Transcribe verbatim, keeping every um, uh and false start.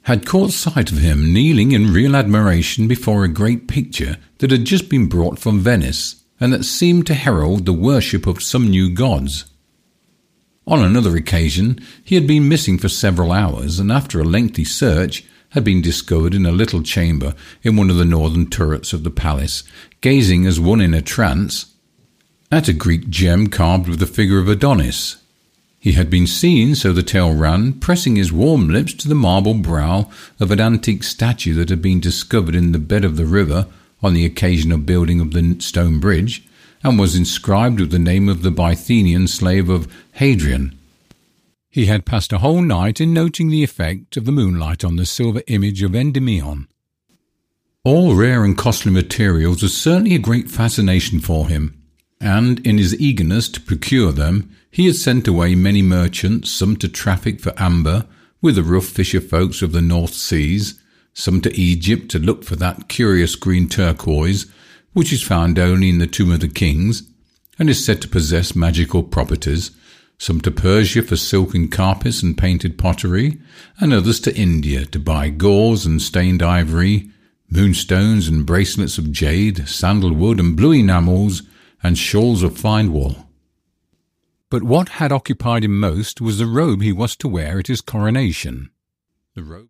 had caught sight of him kneeling in real admiration before a great picture that had just been brought from Venice, and that seemed to herald the worship of some new gods. On another occasion he had been missing for several hours, and after a lengthy search had been discovered in a little chamber in one of the northern turrets of the palace, gazing as one in a trance at a Greek gem carved with the figure of Adonis. He had been seen, so the tale ran, pressing his warm lips to the marble brow of an antique statue that had been discovered in the bed of the river on the occasion of building of the stone bridge, and was inscribed with the name of the Bithynian slave of Hadrian. He had passed a whole night in noting the effect of the moonlight on the silver image of Endymion. All rare and costly materials were certainly a great fascination for him, and in his eagerness to procure them, he had sent away many merchants, some to traffic for amber with the rough fisher folks of the North Seas, some to Egypt to look for that curious green turquoise, which is found only in the Tomb of the Kings, and is said to possess magical properties, some to Persia for silken carpets and painted pottery, and others to India to buy gauze and stained ivory, moonstones and bracelets of jade, sandalwood and blue enamels, and shawls of fine wool. But what had occupied him most was the robe he was to wear at his coronation. The robe